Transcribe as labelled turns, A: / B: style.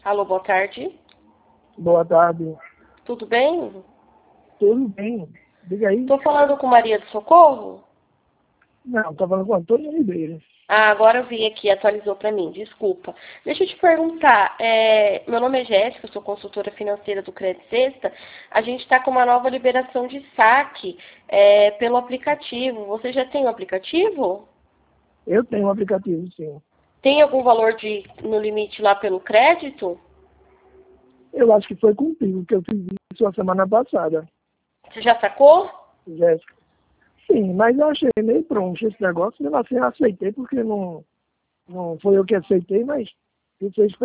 A: Alô, boa tarde.
B: Boa tarde.
A: Tudo bem?
B: Tudo bem? Diga aí.
A: Estou falando com Maria do Socorro?
B: Não, estou falando com Antônio Ribeiro.
A: Ah, agora eu vi aqui, atualizou para mim, desculpa. Deixa eu te perguntar, meu nome é Jéssica, eu sou consultora financeira do Crédito Sexta. A gente está com uma nova liberação de saque pelo aplicativo. Você já tem o aplicativo?
B: Eu tenho um aplicativo, sim.
A: Tem algum valor no limite lá pelo crédito?
B: Eu acho que foi contigo que eu fiz isso a semana passada,
A: Você já sacou?
B: Jéssica. Sim, mas eu achei meio troncho esse negócio. Eu assim, eu aceitei porque não foi eu que aceitei, mas eu fez